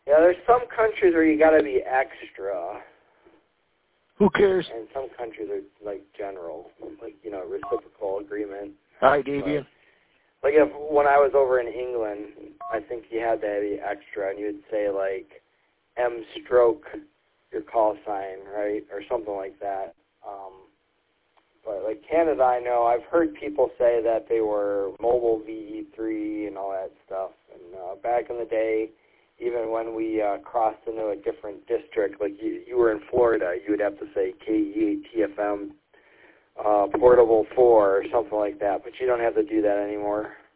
Yeah, there's some countries where you got to be extra. Who cares? And some countries are like general, like, you know, reciprocal agreement. I gave you. Like when I was over in England, I think you had to be extra, and you would say like M stroke your call sign, right, or something like that. But like Canada, I know I've heard people say that they were mobile VE3 and all that stuff. And back in the day, even when we crossed into a different district, like you were in Florida, you would have to say KE8TFM Portable 4 or something like that. But you don't have to do that anymore.